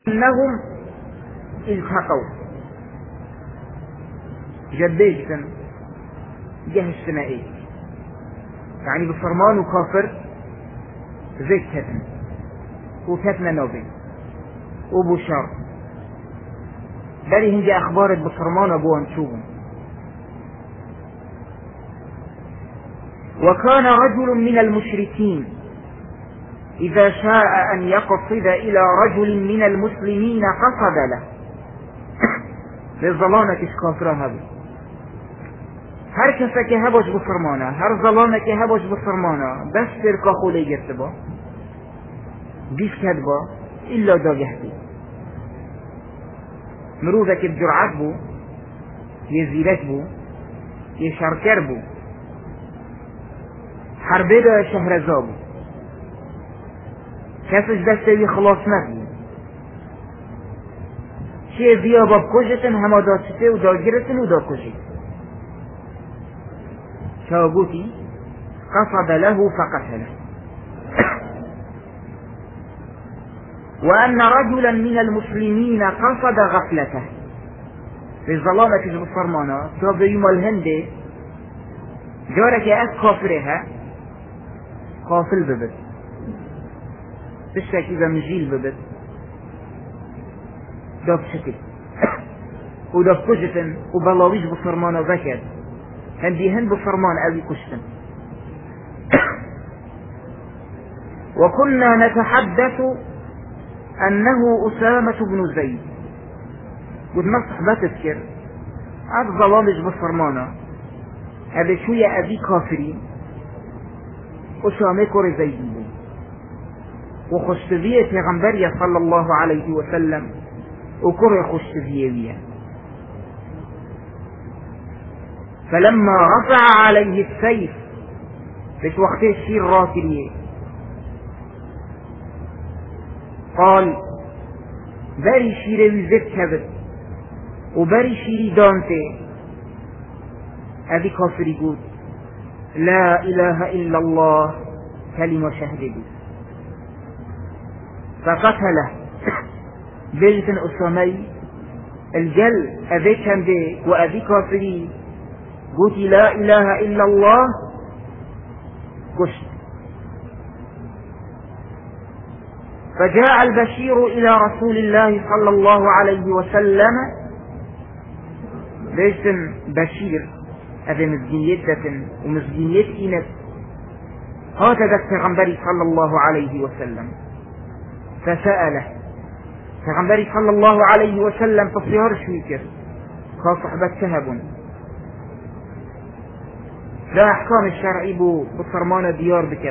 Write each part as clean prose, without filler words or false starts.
انهم التقوا جديجتن جه الثنائي يعني بفرمان وكافر زي كتن وكتن نوبي وبشار بلي هنجي اخبار بفرمان ابوهم شوهم. وكان رجل من المشركين إذا شاء أن يقصد إلى رجل من المسلمين قصد له للظلانة كافرة هذا هر کسی که هباش بفرمانه هر ظلانه که هباش بفرمانه بس ترکا خوله گرفته با بیش کد با الا داگهدی مروزه که بجرعت بو یه زیرک بو یه شرکر بو حربه دا شهرزا بو کسش دسته خلاص نبود چیه بیا با کجتن همه داشته و داگرتن و دا کجت شاگوتی قصد له فقتله. وأن رجلا من المسلمين قصد غفلته في ظلامة الفرمانة تاب يوم الهند جارك أس كافرها قافل ببت تشتك إذا مجيل ببت داب شكل وداب كجتن وبلاويش بفرمانة ذكر هندي هند بفرمان أبي كشتن. وكنا نتحدث أنه أسامة بن زيد قلنا صحبة تذكر هذا ظلامج بفرمانة هذا شوية أبي كافرين أسامة كور زيدين وخشتبية غنبرية صلى الله عليه وسلم وكور خشتبية. فلما رفع عليه السيف في وقت الشير راتليه قال بري شيري وزد كبت وبري شيري دانتي هذه كافر يقول لا إله إلا الله كلمة شهدي فقتله بيت أسامي الجل أذي كان دي وأذي كافري قلت لا إله إلا الله قشت. فجاء البشير إلى رسول الله صلى الله عليه وسلم باسم بشير هذا مزجينية ومزجينية إنس هكذا التغنبري صلى الله عليه وسلم فسأله التغنبري صلى الله عليه وسلم تصيار شويكر كصحبة كهب لا أحكام الشرعي بصرمان ديار بكت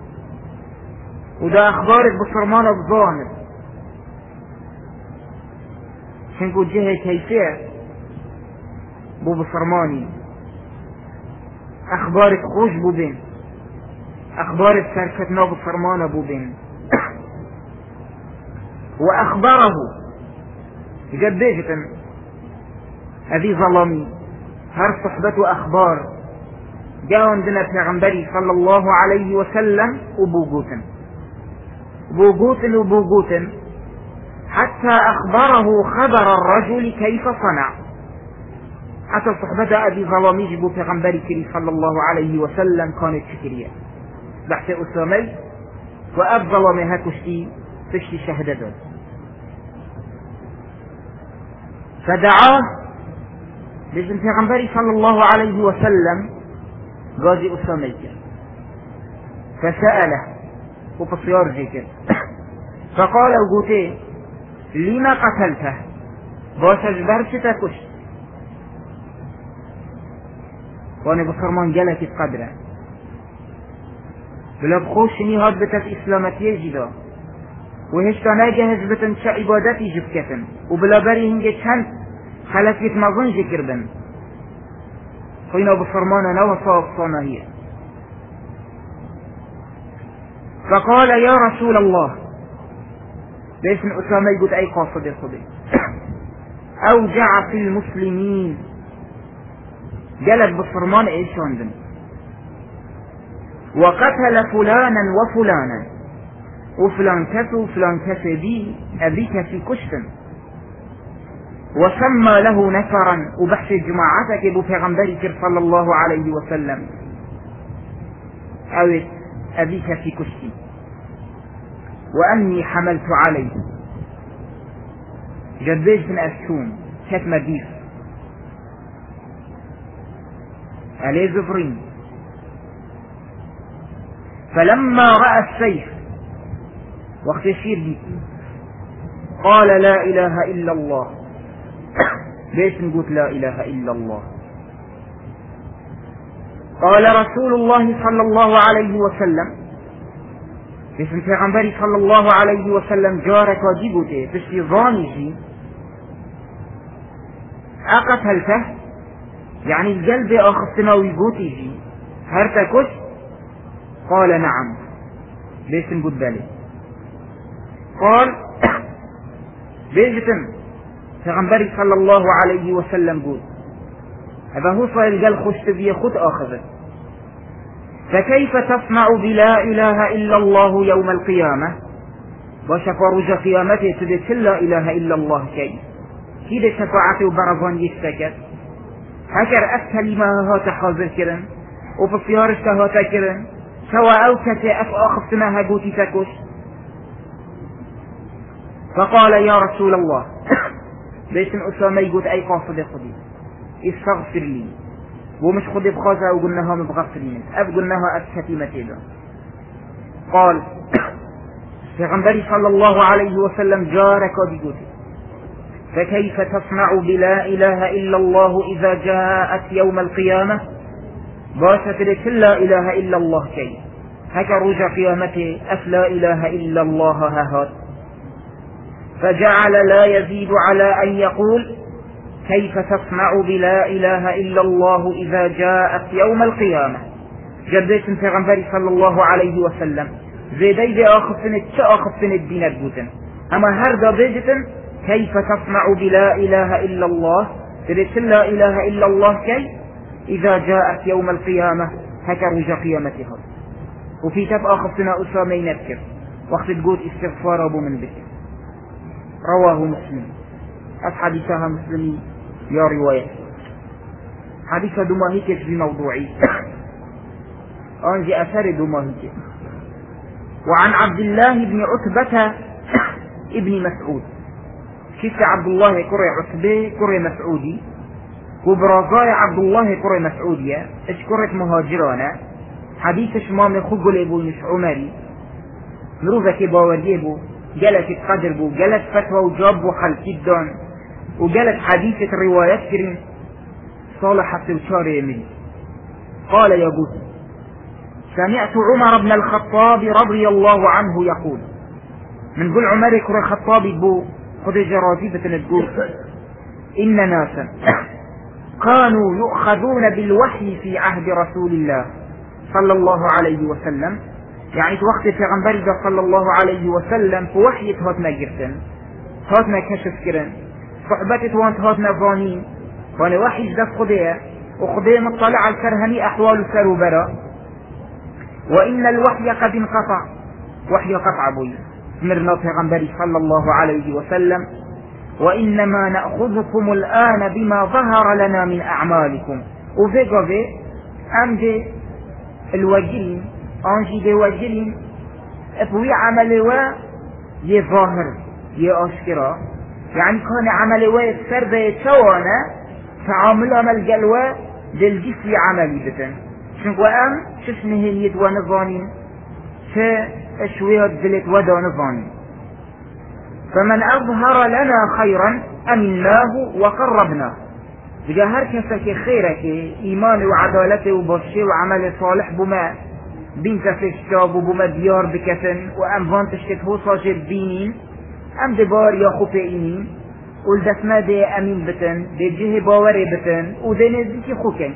وده أخبارك بصرمان بظاهر شنكو جهة كيفية بصرماني أخبارك خوش بين أخبارك سركتنا بصرمان بين وأخبره جديجة هذه ظلامي هر صحبة أخبار جاء عندنا پیغمبری صلى الله عليه وسلم وبوغوتن حتى أخبره خبر الرجل كيف صنع حتى صحبة أبي ظلامي جبو پیغمبری كري صلى الله عليه وسلم كانت شكرية بحث أسامي وأب ظلامي هكشتي تشتي شهدده فدعاه لازم پیغمبری صلى الله عليه وسلم غازي أسامي فسأله وبصيار ذكر فقال وقوتي لما قتلته باشج برشته كشت وانا بصرمان جلكت قدره بلا بخوشني هاد بتت إسلامتي جدا وهشتا ناجهز بتن شا عبادتي جبكتن وبلا بري هنجي چند خلفت مظن ذكر بن خينا بفرمانا نوى صافصانا هي فقال يا رسول الله باسم أسامة يقول أي قاصد الخبي أوجع في المسلمين جلب بفرمان إيش عندنا وقتل فلانا وفلانا وفلان كس وفلان كس بي أبيك في كشتن وسمى له نفرا وبحث جماعتك ابو پیغمبري صلى الله عليه وسلم أو أبيك في كشتي وأني حملت عليه جديج من أشتون كتم ديف عليه زفرين فلما رأى السيف وقت الشير دي قال لا إله إلا الله. ليش نقول لا إله إلا الله؟ قال رسول الله صلى الله عليه وسلم بسم پیغمبری صلى الله عليه وسلم جارك وجيبوته بشي ظانجي أقتلته يعني القلب أخصنا ويقوتي هرتكش؟ قال نعم. ليش نقول ذلك؟ قال بيجتم پیغمبری صلى الله عليه وسلم قول هذا هو صار القلب خش تبيه خد آخذه فكيف تصنع بلا إله إلا الله يوم القيامة؟ وشفرج قيامته تدت لا إله إلا الله كي كده شفاعته وبرزان يشتكت هكر كلمة هات حاضر كرن وفي الصيارش هات كرن سواء أو كتاء أخفتناها قوتي تكش. فقال يا رسول الله ليش أسامة يقول أي قاصد خدي استغفر لي ومش خدي بخازة وقلناها مبغفرين قلناها أبكتيمة إذا. قال پیغمبری صلى الله عليه وسلم جارك وبيقوتي فكيف تصنع بلا إله إلا الله إذا جاءت يوم القيامة؟ باشت لك لا إله إلا الله كي هكا رجع قيامته لا إله إلا الله هات. فجعل لا يزيد على أن يقول كيف تصنع بلا إله إلا الله إذا جاءت يوم القيامة. جديت پیغمبری صلى الله عليه وسلم زيدي دي آخفن الدين الجوتن أما هردا بيجتن كيف تصنع بلا إله إلا الله تريد لا إله إلا الله كي إذا جاءت يوم القيامة هكا رجع قيامتها. وفي تبقى خصنا أسامة نذكر وقت تقول استغفار أبو من بك رواه مسلم. حديثها مسلمي يا رواية حديث دماهيك في موضوعي أنجي أثر دماهيك. وعن عبد الله بن عتبة ابن مسعود شفت عبد الله كري عتبة كري مسعودي وبرازاي عبد الله كري مسعودية اشكرت مهاجرانا حديث شمام خقل ابو مش عمري مروفك باوريبو جلت القدر بو جلت فتوى وجاب وخلق الدون وجلت حديثة الروايات كريم صالح السوشار يمين. قال يا بوت سمعت عمر بن الخطاب رضي الله عنه يقول من قول عمر كري الخطاب بو خذ جرازيبة تقول إن ناسا كانوا يؤخذون بالوحي في عهد رسول الله صلى الله عليه وسلم يعني وقت پیغمبر صلى الله عليه وسلم في وحي هاتنا جرتن هاتنا كشف كرن صحبت وانت هاتنا ظانين وانا وحي جدف خديه وخديه مطلع على الكرهني أحوال سر وبرا وإن الوحي قد انقطع وحي قطع بي مرنا پیغمبر صلى الله عليه وسلم وإنما نأخذكم الآن بما ظهر لنا من أعمالكم وفيقظي أمجي الوجلين أنجي دي وجلين افوي عملوا يظاهر يأشكرا يعني كان عملوا يتسر يتشوانا تعاملوا عمل جلوا دلجسي عملي بتن شنقوا شفنه اليد ونظانين شوية دلت ودا نظانين فمن أظهر لنا خيرا أمناه وقربناه بجا هر كسك خيرك إيمان وعدالته وبشي وعمل صالح بما بنت فشتاب وبما ديار بكتن وأم فانتشتك هو صاجر دينين أم دبار يا خفئينين ولدسنا دي أمين بتن دي جه باوري بتن ودي نزيكي خوكن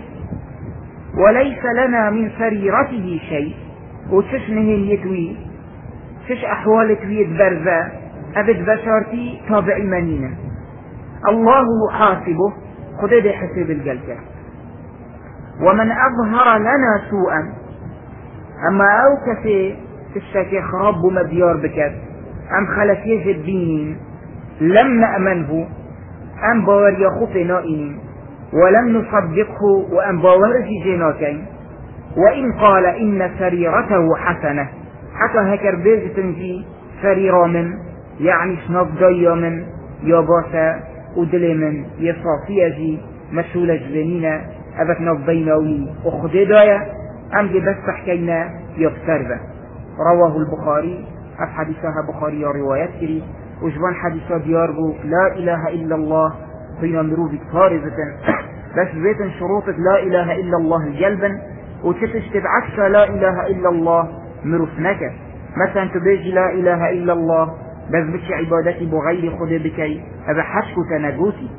وليس لنا من سريرته شيء وتشنه يتوي تش أحوال تويد برزة أبد بشارتي تابع منينا الله يحاسبه خذ دي حساب الجلسة. ومن أظهر لنا سوءا أما أو كفي تشتكي خراب ومديار بكت ام خلت يجد بينين لم نأمنه ام باور يخوف نائين ولم نصدقه وام باور جيناكين وإن قال إن سريرته حسنة حتى هكر بيز تنجي سريرا من يعني شناف جايا من ياباسا ودلي من يصافيجي مسؤولة جبنينة أبت ناف بيناوي وخدي دايا أم دي بس حكينا يفتربه. رواه البخاري حديثها بخاري روايات كري وجبان حديثها دياربو لا إله إلا الله بين مروفك فارزة بس بيت شروطك لا إله إلا الله جلبا وتتشتب عكس لا إله إلا الله مرفنك مثلا تبيجي لا إله إلا الله بس بش عبادتي بغير خذ بكي هذا حشك تنجوتي.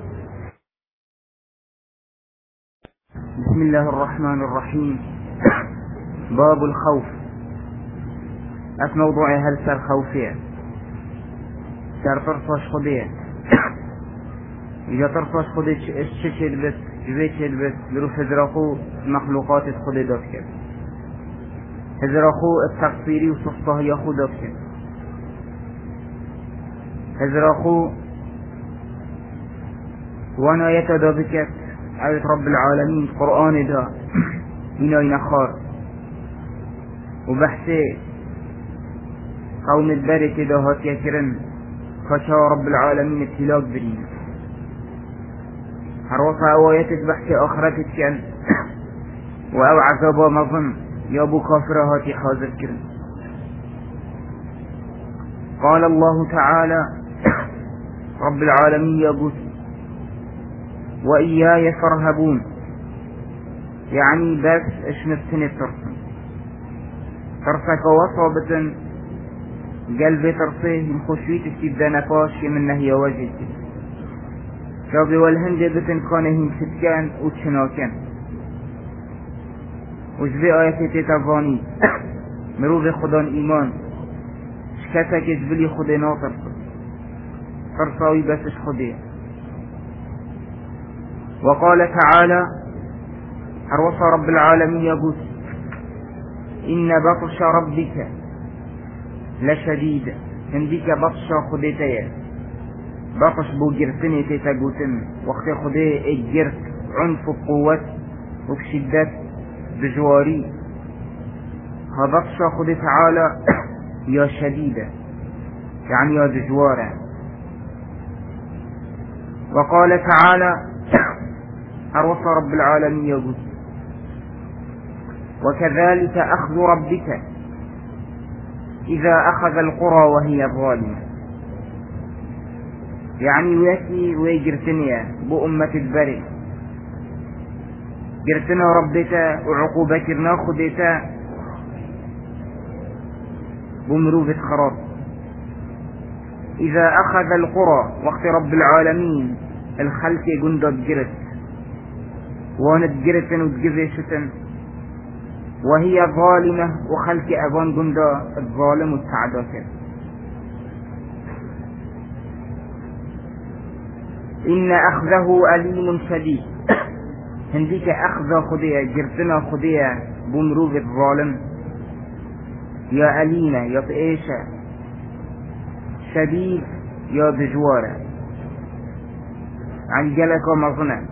بسم الله الرحمن الرحيم. باب الخوف. موضوع هل سر خوفية سر ترصاش خذية إذا ترصاش خذية الشيء بس جبيت البس بروح هزراخو مخلوقات خذي دافكر هزراخو التقصيري وصفته ياخو دافكر هزراخو وانا يتدافكت آية رب العالمين قرآن دا إنا ينخار وبحثي قوم البركة دا هات يكرن فشا رب العالمين ابتلاق برين حروفها أواياتك بحثي آخرتك كان وأو عذابا مظن يا أبو كافر هاتي حاضر كرن. قال الله تعالى رب العالمين يقول وإياي فارهبون يعني بس اشمتني ترسك وصابة قلبي ترسيه من خشويتك تبدا نفاش من نهي وجهك شابي والهند بتن كانهم ستكان وتشناكان وجبي آياتي تتفاني مروف خدان إيمان شكتك جبلي خدي ناطر فرصاوي بسش خدي. وقال تعالى حروص رب العالمين يقول إن بطش ربك لشديد هنديك بطش خديتيا بطش بو جرتني تتقوتن وقت خدي الجرت عنف القوة وبشدة بجواري هبطش خدي تعالى يا شديدة يعني يا دجوارة. وقال تعالى أروص رب العالمين يقول وكذلك أخذ ربك إذا أخذ القرى وهي ظالمة يعني ويكي ويجرتنيا بأمة البري جرتنا ربتا وعقوبتنا خدتا بمروفة خراب. إذا أخذ القرى وقت رب العالمين الخلق جندب جرت وانت جرتن وتجزيشتن وهي ظالمة وخلق أبان جندا الظالم والتعداك. إن أخذه أليم شديد هنديك أخذ خدية جرتنا خدية بمروف الظالم يا أليمة يا طئيشة شديد يا دجوارة عن جلك ومظنة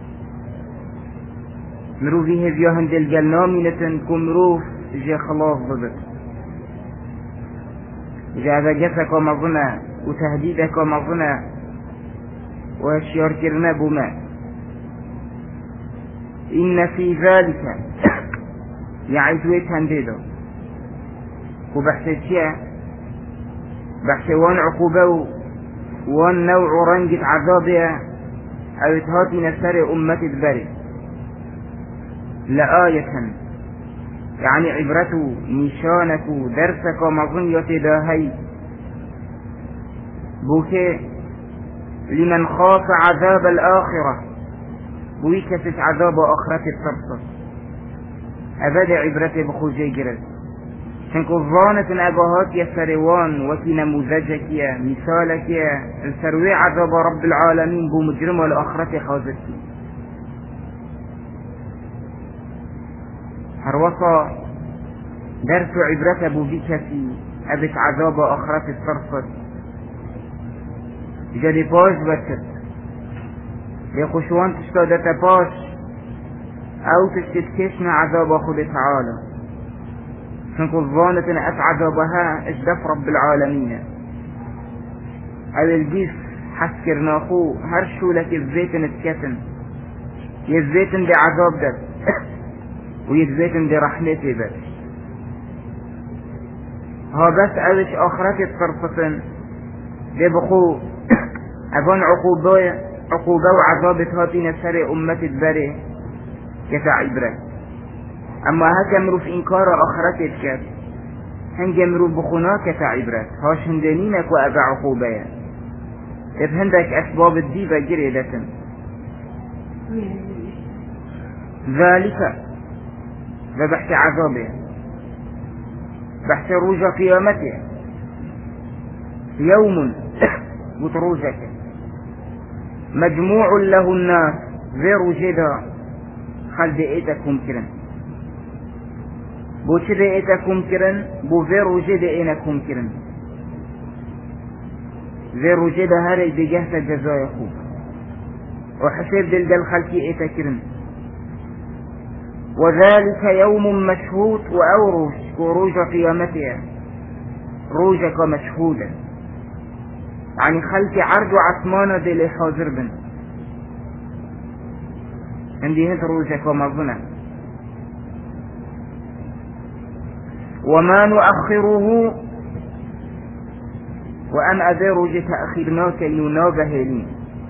مروفي هذيا هند الجلنامينة كمروف جي خلاص ضدك إذا جسك ومظنة وتهديدك ومظنة وهشيار كرنا بما إن في ذلك يعيدويت هنديدو وبحثتيا بحثوان عقوبة وان نوع رنجة عذابها أو اتهاتي نسر أمة البري لآية يعني عبرته نشانك درسك ومظنية داهي بوكي لمن خاف عذاب الآخرة بويكسس عذاب آخرة الترصص أبدا عبرته بخوجي جرد شنكو الظانة أباهات يا سروان وكي نموذجك يا مثالك يا السروي عذاب رب العالمين بمجرم والآخرة خازتي هروصا درس عبرت بو بی کسی ابت عذاب آخرت صرفت جدی پاش بچت لخشوان تشتادت پاش او تشتكشن عذاب خود تعالى شنكو الظانة ات عذابها اشدف رب العالمين او الجيس حسكر ناخو هرشو لك الزيتن اتكتن يزيتن دي عذاب ده ويزيتن دي رحمتي بس ها بس اوش اخرتي تصرفتن دي بخو افان عقوبة وعذابت هاتين سر امتي البري كتعبرة اما هكا مرو في انكار اخرتي الكات هنجا مرو بخنا كتعبرة هاش هندنينك وابا عقوبة إذ هندك اسباب الديبة جريدة ذلك بحث عذابه بحث روج قيامته يوم بتروجك مجموع له الناس غير جدا خل دقيتكم كرن بو چه دقيتكم كرن بو غير جدا انكم كرن غير جدا هاري بجهت جزايا خوب وحسب دل خلقي ايتا كرن وذلك يوم مشهود وأوروش وروج قيامتها روجك مشهودا يعني خلق عرض عثمانة دي اللي حاضر بن عندي هذا روجك ومظنة وما نؤخره وأن أذيروج تأخيرناك ينابه لي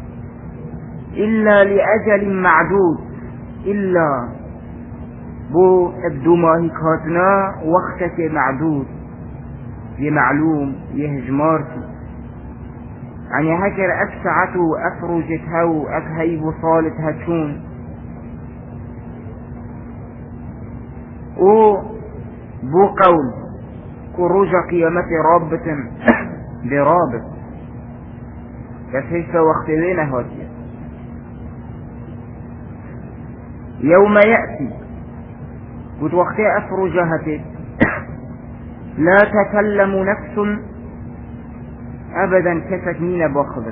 إلا لأجل معدود إلا بو ابدو ماهي كاتنا وقتك معدود يمعلوم يهجمارتي يعني هكر أفسعته أفرجتها وأفهيب صالتها تشون و بو قول كروج قيامة رابة برابط كيف وقت لنا هاتي يوم يأتي قد وقت أفرجهت لا تكلم نفس أبدا كتكمين باخذت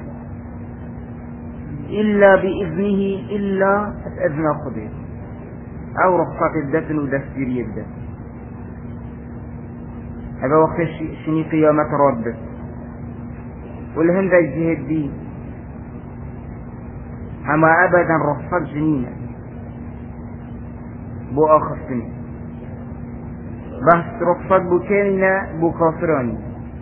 إلا بإذنه إلا إذن خذت أو رخصة الدفن ودستير يبدأ هذا وقت شني قيامة ربت والهند الجهد دي أما أبدا رخصة جنينة بو آخر سنة بس رخصة بو كامنة بو كافراني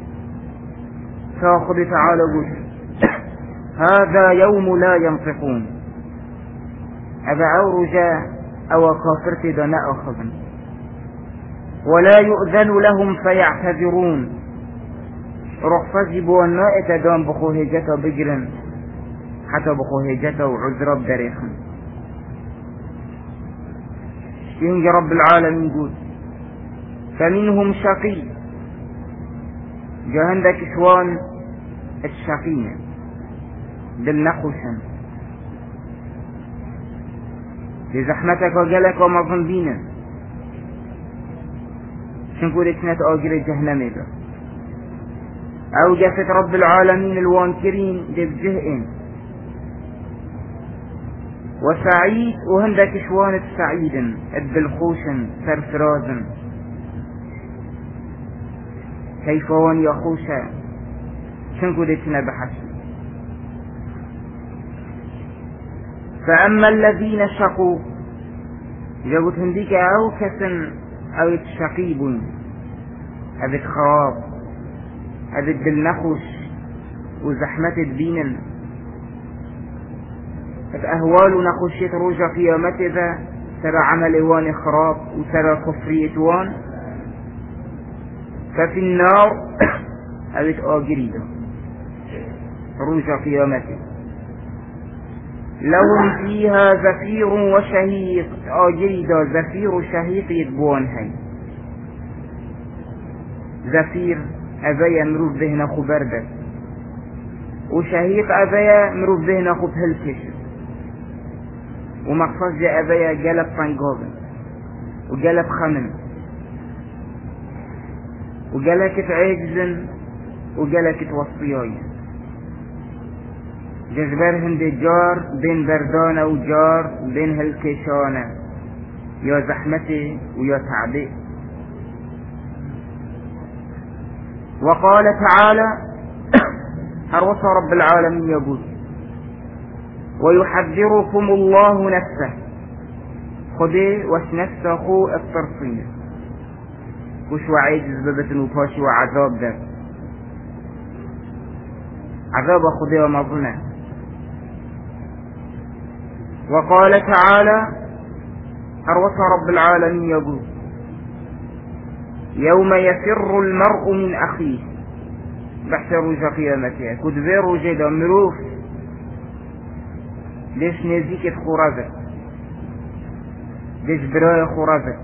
فأخذ تعالى قل هذا يوم لا ينطقون هذا أو رجاء أو كافرت دناء أخذن ولا يؤذن لهم فيعتذرون رخصة جبوا النائة دام بخوهجة بجرا حتى بخوهجة وعذر بدريخا ينجي رب العالمين يقول فمنهم شقي جهندك شوان الشقية بالنقوشا لزحمتك وجلك ومظنبينا شنكو لسنة آجر جهنم ده او جفت رب العالمين الوانكرين بجهئين وسعيد وهندك شوانة سعيدا الدلخوشا سرفرازا كيف وان يخوشا شنكو لسنا بحسن فأما الذين شقوا جابت هنديك او كسن او يتشقيبون هذا خراب هذا الدلنخوش وزحمة الدين فأهوال نخشيت روجة قيامت ذا ترى عمل وان خراب وترى كفرية وان ففي النار أبت آجريدا روجة قيامته لهم فيها زفير وشهيق آجريدا زفير شهيق يدبوان هاي زفير أبايا مروف بهنا خو بردك وشهيق أبايا مروف بهنا خو بهلكش ومقصد أبايا جلب فانجوغن وجلب خمن وقالك عجزن وقالك توصياي جزبر هند جار بين بردانة وجار بين هالكيشانة يا زحمتي ويا تعبي. وقال تعالى هروس رب العالمين يقول ويحذركم الله نفسه خذي وش نفسه خو الطرفين وش وعيجز ببتن وفاشي وعذاب ده عذاب خذي ومظنه. وقال تعالى هروس رب العالمين يقول يوم يفر المرء من أخيه بحث رجا قيامته كدبير رجا مروف ليش نزيك خرافة ليش براية خرافة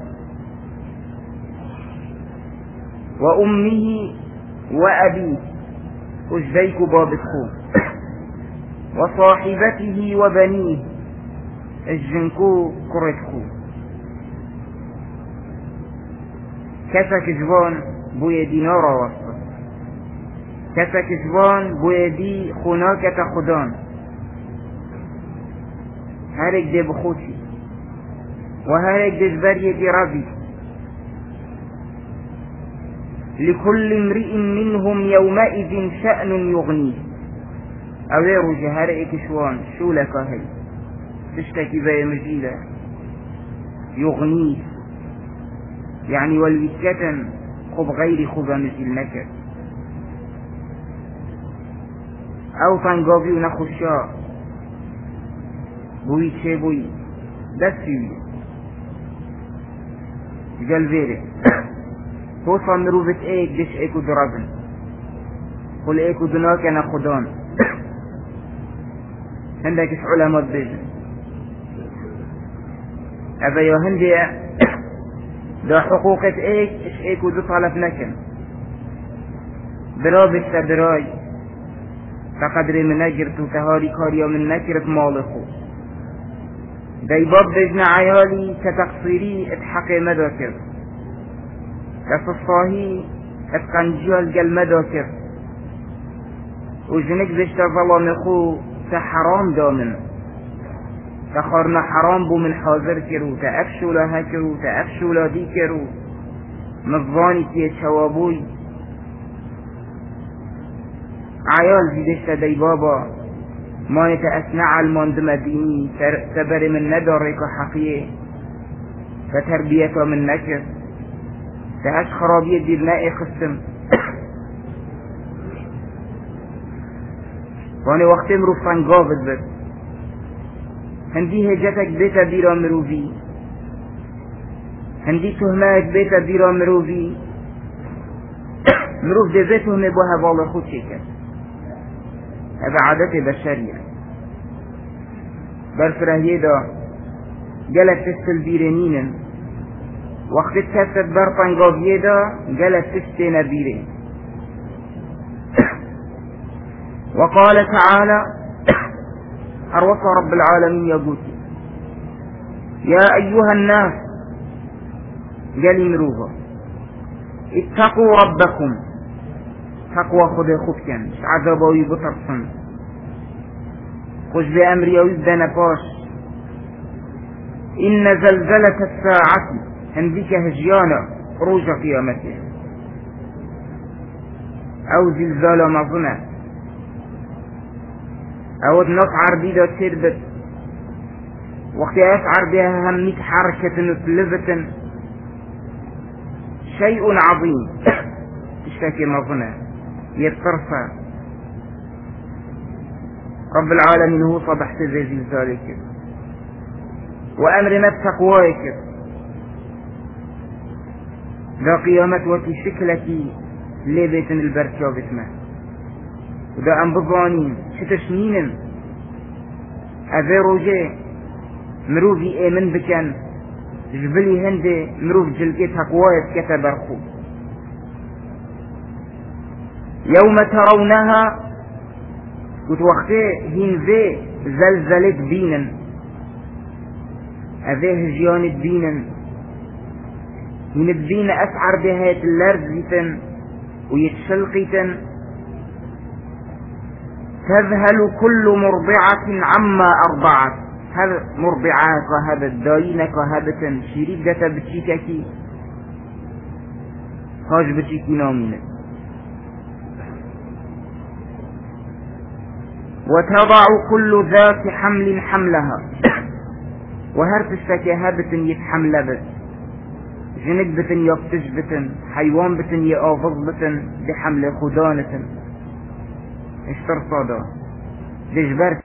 وأمه وأبيه وجديك بابتخو وصاحبته وبنيه الجنكو كرتخو كسك جبان بويا دينارا واسطة كسك جبان بويا دي خناك تخدان هارك دي بخوتي وهارك دي جبرية دي ربي لكل امرئ منهم يومئذ شأن يغنيه أويرو جهارك شوان شو لك هاي تشتكي بي مجيلة يغنيه يعني والوكة خب غير خب مجيل نكر أو تنقابي ونخشا بوي تشي بوي دستي قال فيري توصل مروفة ايك دش ايكو درابن قل ايكو دناك انا خدان عندك علماء بيجن أبا يا هندي دا حقوقة ايش ايكو دو طالب نكن برابط تبراي تقدر من نجرت وتهاري كاريا من نكرت مالخو داي باب بجن عيالي كتقصيري اتحقي مداكر كتصاهي اتقنجيال قل مداكر وجنك بشتا ظلام خو تحرام دامن تخارنا حرام بو من حاضر کرو تأفشو لها کرو تأفشو لا دي کرو مظاني تيه شوابوي عيال زيدشت دي بابا ما يتأسنع الماندم ديني تبر من ندارك حقيه فتربيته من نكر تهش خرابية دي بنائي قسم واني وقت مروفان قافت بس هندي هجتك بيتا ديرا مروفي هندي تهمك بيتا ديرا مروفي مروف دي بيتهم بوها والله خود شكر هذا عادة بشرية برفرهيه دا قالت تستل بيرنين وقت تكتت برطان قابيه دا قالت تستين بيرين. وقال تعالى أروص رب العالمين يقول يا أيها الناس قال مروفا اتقوا ربكم تقوى خذ خفكا عذابوي بطرسا خش بأمري ويبدأ نفاش إن زلزلة الساعة هنديك هجيانا روج قيامته أو زلزال مظنة أو نصعر بيدا تربت وقت أسعر بها هميك حركة نتلفة شيء عظيم تشتكي مظنة يتطرفى رب العالمين هو صبحت زي زلزالك وأمر نفسك وايك ذا قيامت وتي شكلك لبيت البرشاب اسمه وذا أنبضانين شتشنين أذي روجي مروفي ايمن بكن جبلي هندي مروف جلقيتها قوايت كتبرخو يوم ترونها وتوختي هين ذي زلزلت بينا أذي هجيان بينا هين الدين أسعر بهاية الأرض زيتن ويتشلقتن تذهل كل مرضعة عما أرضعت. هذا مرضعات وهذا الداينك وهذا شريدة بتشيككي هاج بتشيكي نامينة. وتضع كل ذات حمل حملها وهر تشتكي هابتن يتحمل بس جنك بتن يبتش بتن حيوان بتن يقافظ بتن بحمل خدانة اشتر صادا دجبر